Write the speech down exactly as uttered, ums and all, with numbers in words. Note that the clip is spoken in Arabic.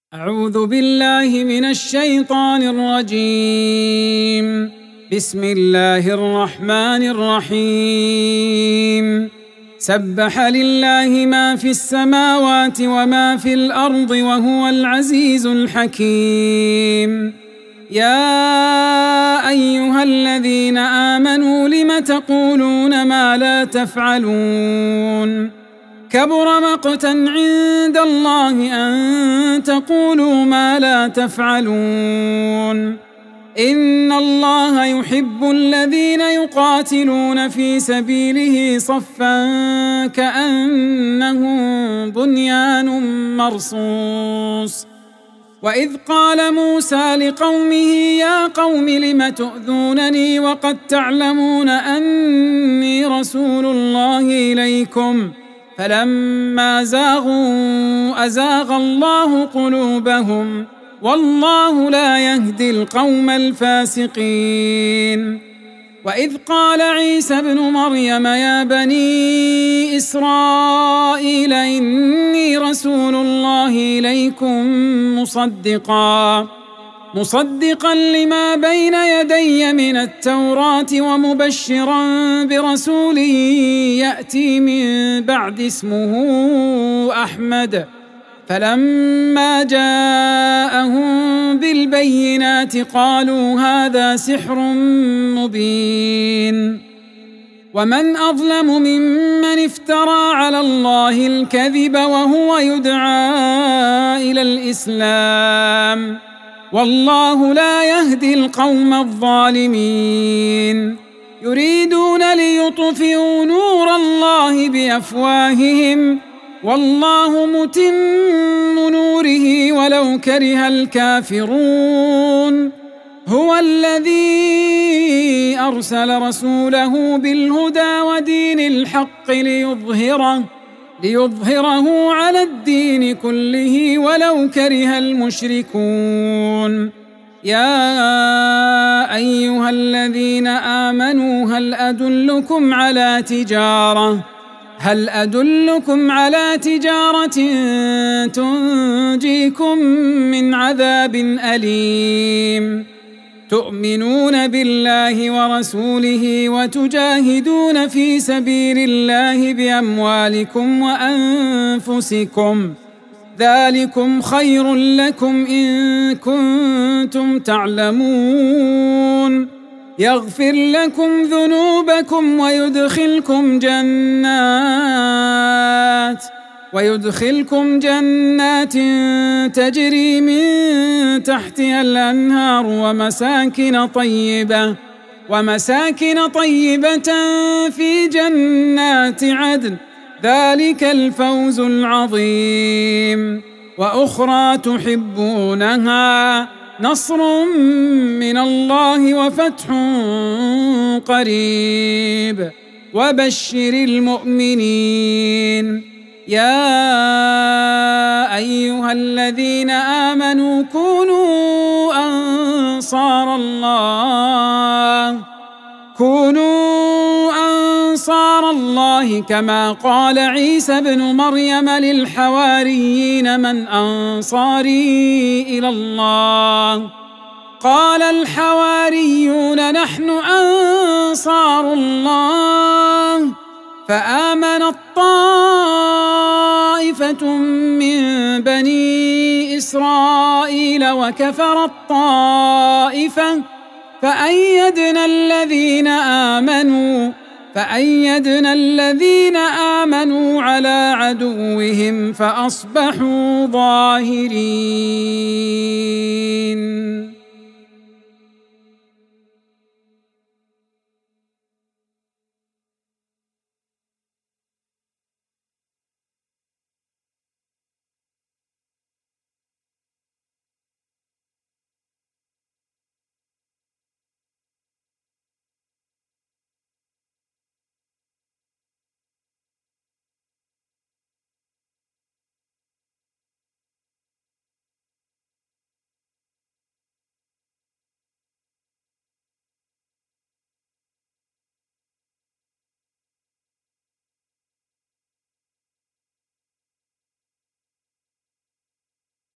أعوذ بالله من الشيطان الرجيم. بسم الله الرحمن الرحيم. سبح لله ما في السماوات وما في الأرض وهو العزيز الحكيم. يا أيها الذين آمنوا لم تقولون ما لا تفعلون؟ كبر مقتا عند الله أن تقولوا ما لا تفعلون. إن الله يحب الذين يقاتلون في سبيله صفا كأنهم بنيان مرصوص. وإذ قال موسى لقومه يا قوم لم تؤذونني وقد تعلمون أني رسول الله إليكم فلما زاغوا أزاغ الله قلوبهم والله لا يهدي القوم الفاسقين. وإذ قال عيسى ابن مريم يا بني إسرائيل إني رسول الله إليكم مصدقا مصدقا لما بين يدي من التوراة ومبشرا برسول يأتي من بعد اسمه أحمد. فلما جاءهم بالبينات قالوا هذا سحر مبين. ومن أظلم ممن افترى على الله الكذب وهو يدعى إلى الإسلام والله لا يهدي القوم الظالمين. يريدون ليطفئوا نور الله بأفواههم والله متم نوره ولو كره الكافرون. هو الذي أرسل رسوله بالهدى ودين الحق ليظهره ليظهره على الدين كله ولو كره المشركون. يا أيها الذين آمنوا هل أدلكم على تجارة هل أدلكم على تجارة تنجيكم من عذاب أليم تؤمنون بالله ورسوله وتجاهدون في سبيل الله بأموالكم وأنفسكم ذلكم خير لكم إن كنتم تعلمون. يغفر لكم ذنوبكم ويدخلكم جنات ويدخلكم جنات تجري من تحتها الأنهار ومساكن طيبة ومساكن طيبة في جنات عدن ذلك الفوز العظيم. وأخرى تحبونها نصر من الله وفتح قريب وبشر المؤمنين. يا أيها الذين آمنوا كونوا أنصار الله كونوا أنصار الله كما قال عيسى ابن مريم للحواريين من أنصاري إلى الله قال الحواريون نحن أنصار الله. فآمنت طائفة من بني إسرائيل وكفرت طائفة فأيدنا الذين آمنوا فأيدنا الذين آمنوا على عدوهم فأصبحوا ظاهرين.